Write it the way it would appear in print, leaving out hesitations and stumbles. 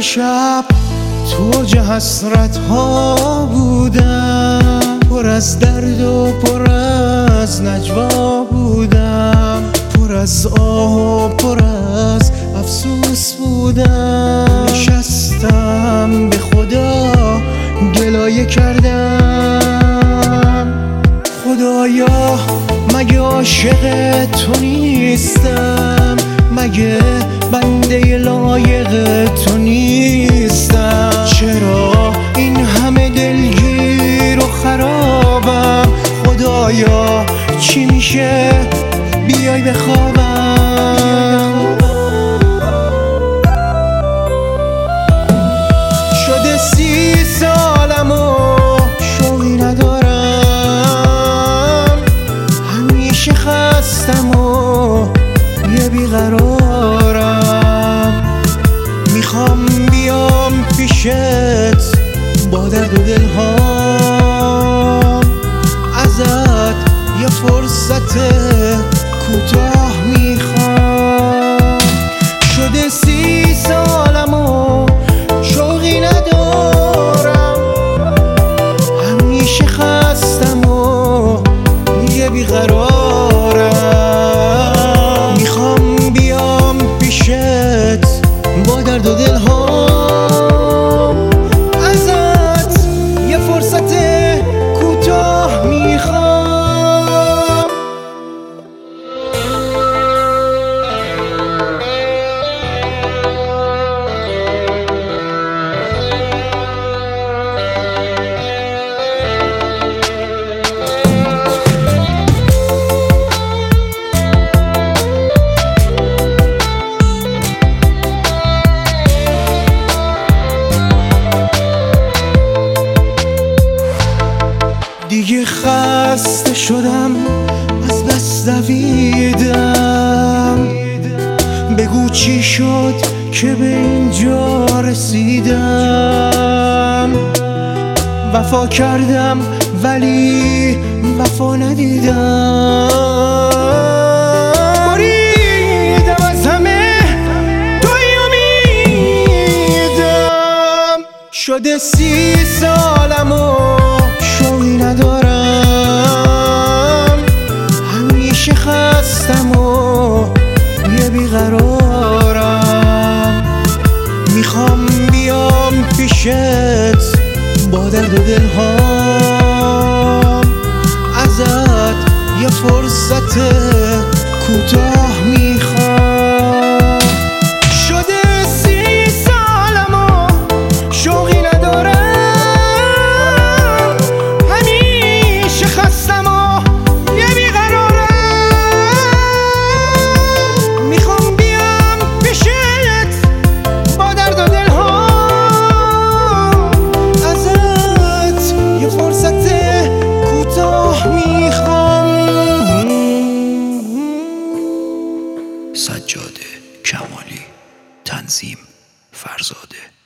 شب تو اوج حسرت ها بودم، پر از درد و پر از نجوا بودم، پر از آه و پر از افسوس بودم. نشستم به خدا گلایه کردم، خدایا مگه عاشق تو نیستم؟ مگه بنده لایق تو نیستم؟ چرا این همه دلگیر و خرابم؟ خدایا چی میشه بیای بخوابم؟ شده 30 سالم و شوقی ندارم، همیشه خستم و یه بیقرارم. میخوام بیام پیشت با درد و دلهام، ازت یه فرصت کوتاه میخوام. شده 30 سالم و شوقی ندارم، همیشه خستم و یه بیقرارم. میخوام بیام پیشت با درد و دلهام، ازت یه فرصت کوتاه میخوام. دیگه خسته شدم از بس دویدم، بگو چی شد که به اینجا رسیدم؟ وفا کردم ولی وفا ندیدم، بریدم از همه توی امیدم. شده 30 سالم و شوقی ندارم، همیشه خستم و یه بیقرارم. میخوام بیام پیشت با درد و دلهام، ازت یه فرصت کوتاه میخوام. شده 30 سالم و شوقی ندارم، همیشه خستم و یه بیقرارم. میخوام بیام پیشت با درد و دلهام، ازت یه فرصت کوتاه میخوام. سجاده کمالی، تنظیم فرزاده.